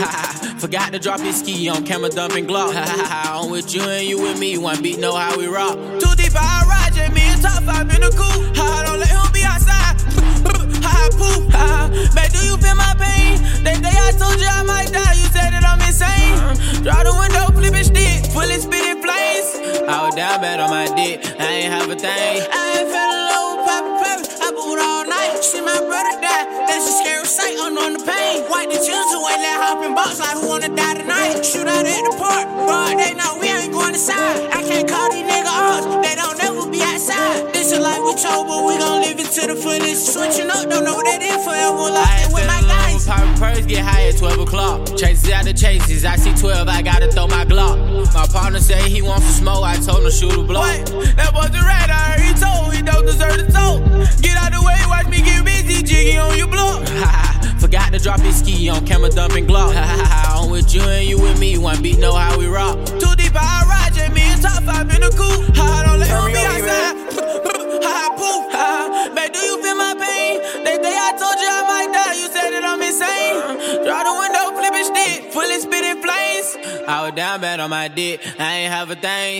Forgot to drop his ski on camera dumping Glock. I'm with you and you with me, one beat know how we rock. Too deep, I ride, J, me and top 5 in the coupe. Don't let him be outside. Poop. Babe, do you feel my pain? That day I told you I might die, you said that I'm insane. Draw the window, flip it stick, fully spitting flames. I was down bad on my dick, I ain't have a thing. I ain't fell in love with Papa Purpose, I booed all night. See my brother die, that's a scary sight, unknown the pain. Wipe the chills away, let hop in box like who wanna die tonight. Shoot out at the park, bro, they know we ain't going inside. I can't call these niggas odds, they don't never be outside. This is like we told, but we gon' live it to the fullest. Switching up, don't know what that is forever. Like with my guys. Papa Purse get high at 12 o'clock. Chases out the chases, I see 12, I gotta throw my Glock. My partner say he wants some smoke, I told him shoot a block. What? That boy's a rat, I heard he told, he don't deserve the toll. Get out the way, watch me get busy, jiggy on your block. Forgot to drop his ski on camera dumping Glock. I'm with you and you with me, one beat know how we rock. Too deep, I ride, J, me and top 5 in the coupe. Don't let him be outside. Poop. Babe, do you feel my pain? That day I told you I might die, you said that I'm insane. Draw the window, flip it stick, fully spitting flames. I was down bad on my dick, I ain't have a thing.